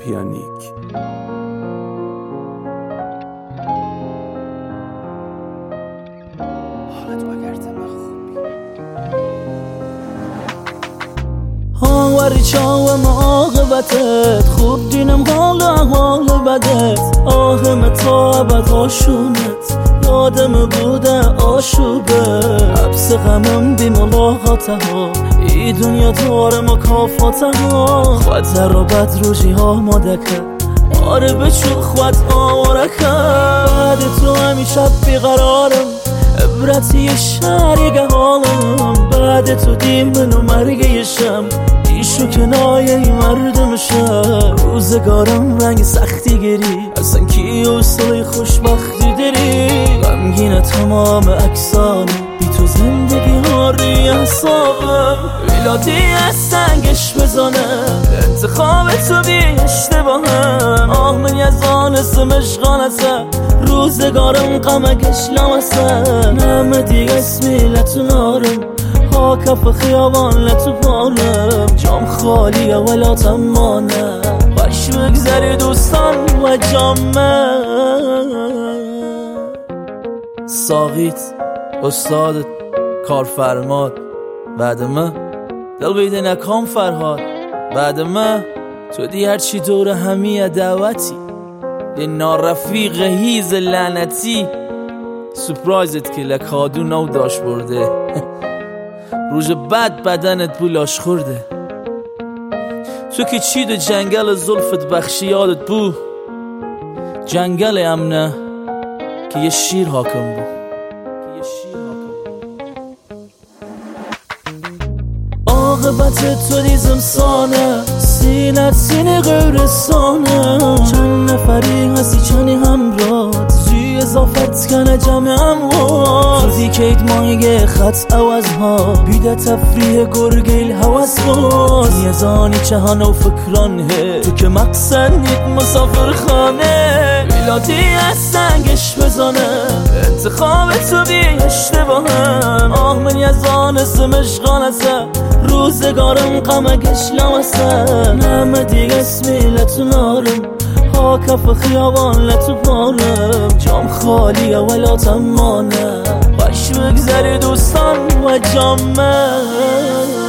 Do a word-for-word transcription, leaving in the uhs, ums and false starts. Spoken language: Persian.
پیانیک. هاوری چاوم عاقبتت خوب دینم حال احوال بدت آهم تا ابد آشونت یادم بوده آشوبه حبس غمم بی ملاقاته ها ای دنیا داره مکافاته ها خود رو بد روژی ها مدکه آره بچو خود آواره که بعد تو همیشه بیقرارم عبرتی شریک حالم بعد تو دیم منو مرگیشم ایشو کنایه مردم شد روزگارم رنگ سختی گری اصلا کی اصلای خوشبختی داری غمگین تمام اکسانم بی تو زندگی ها روی حسابم ویلاتی از سنگش بزنه انتخاب تو بی اشتباهم آه من یه زانستم اشغانسه روزگارم غمکش لامسه نمه دیگه اسمی لتونارم ها کف خیابان لتو پالم جام خالیه ولا تمانه باش بگذری دوستان و جامه ساقیت استادت کارفرماد بعد من دل بیده نکام فرهاد بعد من تو دی هرچی دور همیه دعوتی دی نارفیق هیز لعنتی سپرایزت که لکادو نو داشت برده روز بعد بدنت بولاش خورده تو که چید جنگل زلفت بخشی یادت بو جنگل امنه که یه شیر حاکم بو عاقبت تو دیزم سانه سینت سینه غیرستانه چند نفری هستی چنی همراه زی اضافت کنه جمع اموات تو دیکید مایه خط عوضها بیده تفریح گرگیل حوض باز نیزانی چهان و فکرانه تو که مقصد نیت مسافر خانه ویلاتی از سنگش بزنه انتخاب تو بی اشتباهم آه من یه زانستم اشغانسه روزگارم غمکش لامسه نمه دیگه اسمی لتونارم ها کف خیابان لتو پالم جام خالیه ولا تمانه باش بگذری دوستان و جامه